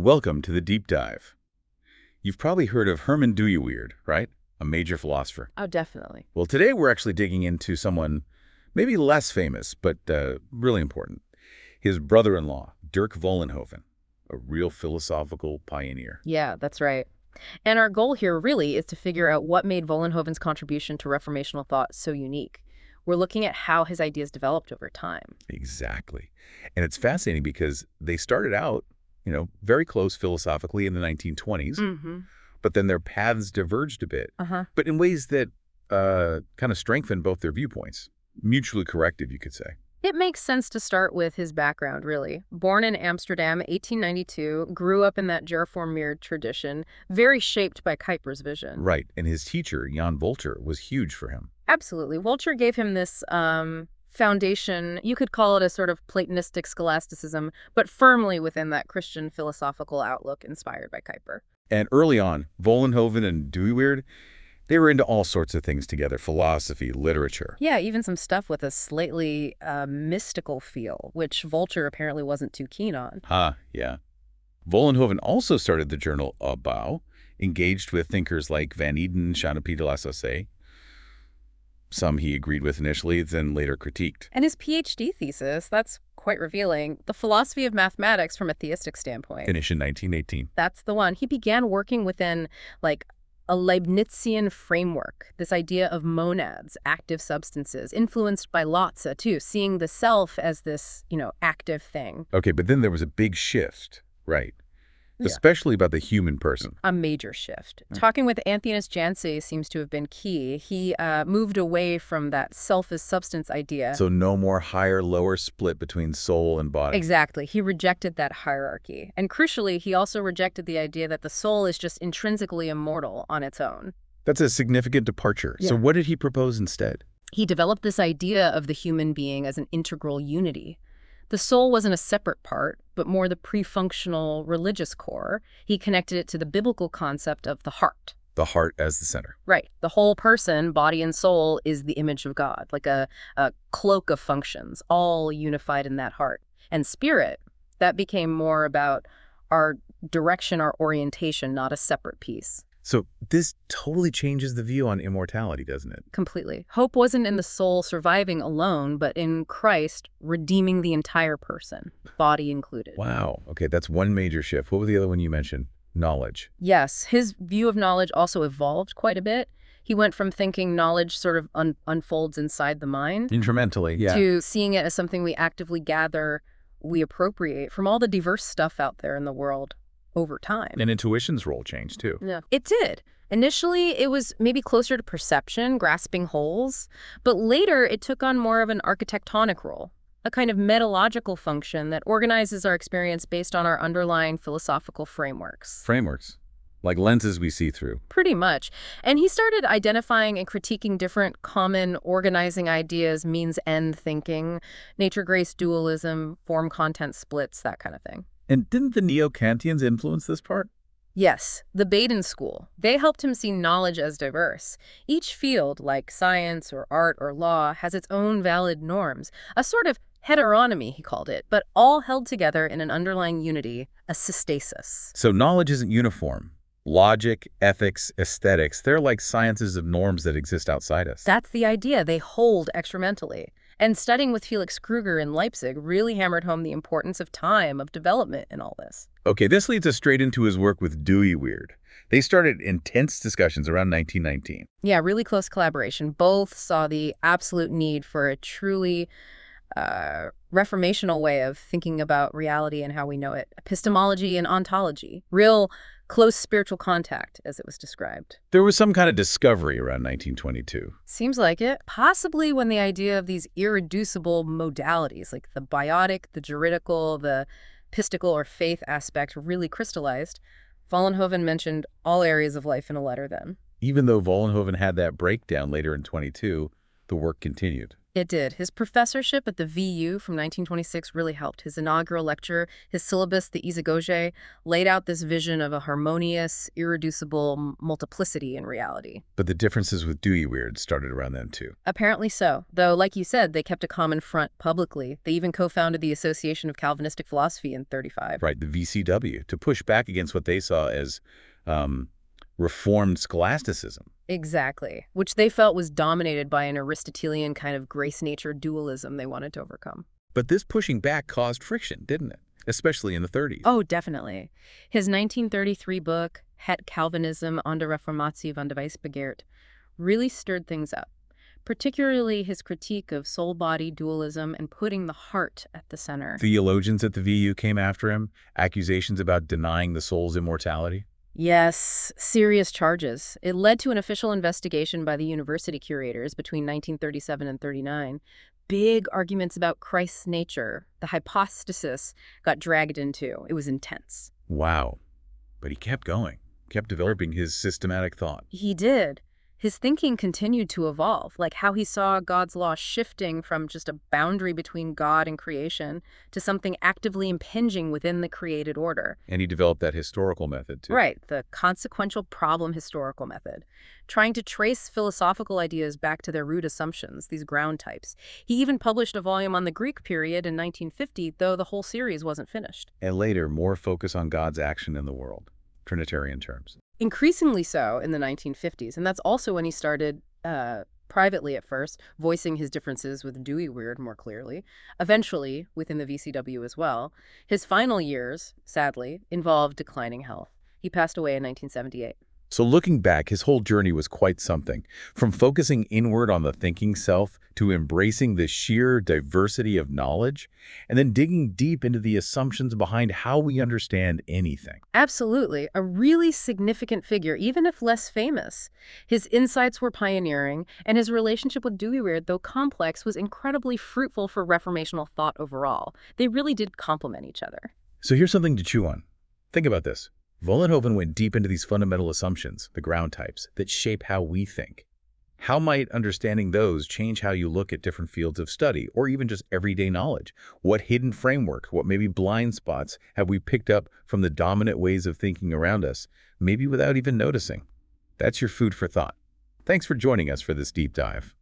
Welcome to the Deep Dive. You've probably heard of Herman Dooyeweerd, right? A major philosopher. Oh, definitely. Well, today we're actually digging into someone maybe less famous, but really important. His brother-in-law, Dirk Vollenhoven, a real philosophical pioneer. Yeah, that's right. And our goal here really is to figure out what made Vollenhoven's contribution to reformational thought so unique. We're looking at how his ideas developed over time. Exactly. And it's fascinating because they started out, very close philosophically in the 1920s, but then their paths diverged a bit, but in ways that kind of strengthened both their viewpoints. Mutually corrective, you could say. It makes sense to start with his background, really. Born in Amsterdam, 1892, grew up in that Gereformeerd tradition, very shaped by Kuyper's vision. Right. And his teacher, Jan Volter, was huge for him. Absolutely. Volter gave him this foundation. You could call it a sort of Platonistic scholasticism, but firmly within that Christian philosophical outlook inspired by Kuyper. And early on, Vollenhoven and Dooyeweerd, they were into all sorts of things together, philosophy, literature. Yeah, even some stuff with a slightly mystical feel, which Volter apparently wasn't too keen on. Yeah. Vollenhoven also started the journal Opbouw, engaged with thinkers like Van Eden, Champy de la Saussaye. Some he agreed with initially, then later critiqued. And his PhD thesis, that's quite revealing, the philosophy of mathematics from a theistic standpoint. Finished in 1918. That's the one. He began working within, a Leibnizian framework, this idea of monads, active substances, influenced by Lotze, too, seeing the self as this, active thing. Okay, but then there was a big shift, right? Yeah. Especially about the human person. A major shift. Talking with Antheenus Janssy seems to have been key. He moved away from that self as substance idea. So no more higher-lower split between soul and body. Exactly. He rejected that hierarchy. And crucially, he also rejected the idea that the soul is just intrinsically immortal on its own. That's a significant departure. Yeah. So what did he propose instead? He developed this idea of the human being as an integral unity. The soul wasn't a separate part, but more the pre-functional religious core. He connected it to the biblical concept of the heart. The heart as the center. Right. The whole person, body and soul, is the image of God, like a cloak of functions, all unified in that heart. And spirit, that became more about our direction, our orientation, not a separate piece. So this totally changes the view on immortality, doesn't it? Completely. Hope wasn't in the soul surviving alone, but in Christ redeeming the entire person, body included. Wow. Okay, that's one major shift. What was the other one you mentioned? Knowledge. Yes, his view of knowledge also evolved quite a bit. He went from thinking knowledge sort of unfolds inside the mind Incrementally, yeah. to seeing it as something we actively gather, we appropriate from all the diverse stuff out there in the world over time. And intuition's role changed, too. Yeah, it did. Initially, it was maybe closer to perception, grasping wholes, but later it took on more of an architectonic role, a kind of metalogical function that organizes our experience based on our underlying philosophical frameworks. Frameworks. Like lenses we see through. Pretty much. And he started identifying and critiquing different common organizing ideas, means-end thinking, nature-grace dualism, form-content splits, that kind of thing. And didn't the Neo-Kantians influence this part? Yes, the Baden School. They helped him see knowledge as diverse. Each field, like science or art or law, has its own valid norms, a sort of heteronomy, he called it, but all held together in an underlying unity, a systasis. So knowledge isn't uniform. Logic, ethics, aesthetics, they're like sciences of norms that exist outside us. That's the idea. They hold extramentally. And studying with Felix Kruger in Leipzig really hammered home the importance of time, of development in all this. Okay, this leads us straight into his work with Dooyeweerd. They started intense discussions around 1919. Yeah, really close collaboration. Both saw the absolute need for a truly reformational way of thinking about reality and how we know it. Epistemology and ontology. Real close spiritual contact, as it was described. There was some kind of discovery around 1922. Seems like it. Possibly when the idea of these irreducible modalities, like the biotic, the juridical, the pistical or faith aspect really crystallized. Vollenhoven mentioned all areas of life in a letter then. Even though Vollenhoven had that breakdown later in 22, the work continued. It did. His professorship at the VU from 1926 really helped. His inaugural lecture, his syllabus, the Isagoge, laid out this vision of a harmonious, irreducible multiplicity in reality. But the differences with Dewey Weird started around then, too. Apparently so, though, like you said, they kept a common front publicly. They even co-founded the Association of Calvinistic Philosophy in 1935. Right, the VCW, to push back against what they saw as reformed scholasticism. Exactly, which they felt was dominated by an Aristotelian kind of grace-nature dualism they wanted to overcome. But this pushing back caused friction, didn't it? Especially in the 30s. Oh, definitely. His 1933 book, Het Calvinisme aan de Reformatie van de Wijsbegeerte, really stirred things up, particularly his critique of soul-body dualism and putting the heart at the center. Theologians at the VU came after him, accusations about denying the soul's immortality. Yes, serious charges. It led to an official investigation by the university curators between 1937 and 39. Big arguments about Christ's nature, the hypostasis, got dragged into. It was intense. Wow. But he kept going, kept developing his systematic thought. He did. His thinking continued to evolve, like how he saw God's law shifting from just a boundary between God and creation to something actively impinging within the created order. And he developed that historical method, too. Right, the consequential problem historical method, trying to trace philosophical ideas back to their root assumptions, these ground types. He even published a volume on the Greek period in 1950, though the whole series wasn't finished. And later, more focus on God's action in the world, Trinitarian terms. Increasingly so in the 1950s, and that's also when he started, privately at first, voicing his differences with Dewey Weird more clearly, eventually within the VCW as well. His final years, sadly, involved declining health. He passed away in 1978. So looking back, his whole journey was quite something. From focusing inward on the thinking self to embracing the sheer diversity of knowledge, and then digging deep into the assumptions behind how we understand anything. Absolutely. A really significant figure, even if less famous. His insights were pioneering, and his relationship with Dewey Weird, though complex, was incredibly fruitful for reformational thought overall. They really did complement each other. So here's something to chew on. Think about this. Vollenhoven went deep into these fundamental assumptions, the ground types, that shape how we think. How might understanding those change how you look at different fields of study, or even just everyday knowledge? What hidden framework, what maybe blind spots have we picked up from the dominant ways of thinking around us, maybe without even noticing? That's your food for thought. Thanks for joining us for this deep dive.